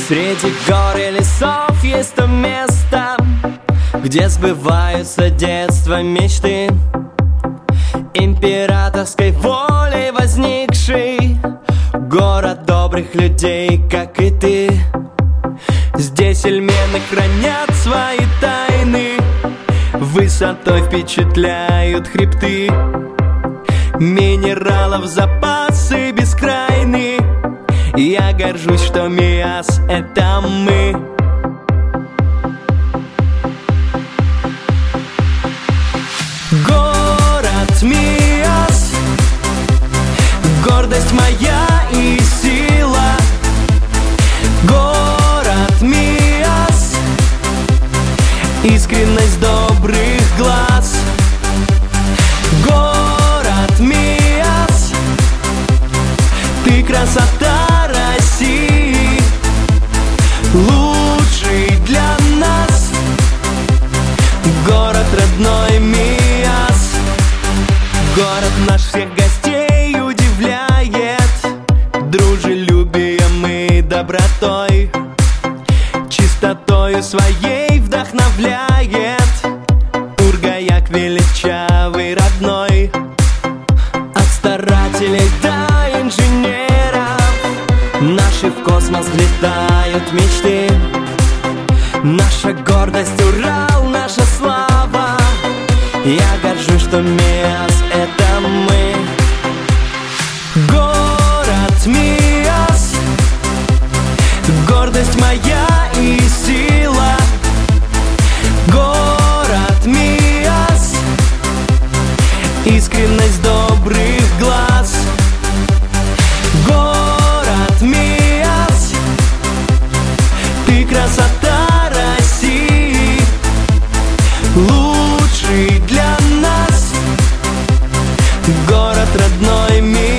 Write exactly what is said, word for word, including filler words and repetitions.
Среди гор и лесов есть то место, где сбываются детства мечты. Императорской волей возникший город добрых людей, как и ты. Здесь эльмены хранят свои тайны, высотой впечатляют хребты. Минералов запасы бескрайны, я горжусь, что Миасс — это мы. Город Миасс, гордость моя и сила. Город Миасс, искренность добрых глаз. Город Миасс, ты красота России, лучший для нас город родной Миасс. Город наш всех гостей удивляет дружелюбием и добротой, чистотою своей вдохновляет Ургаяк величавый родной. От старателей до инженеров наши в космос взлетают мечты. Наша гордость, Урал, наша слава, я горжусь, что Миасс — это мы. Город Миасс, гордость моя и сила. Город Миасс, искренность добрых глаз. Город Миасс, ты красота России, лучший для нас город родной Миасс.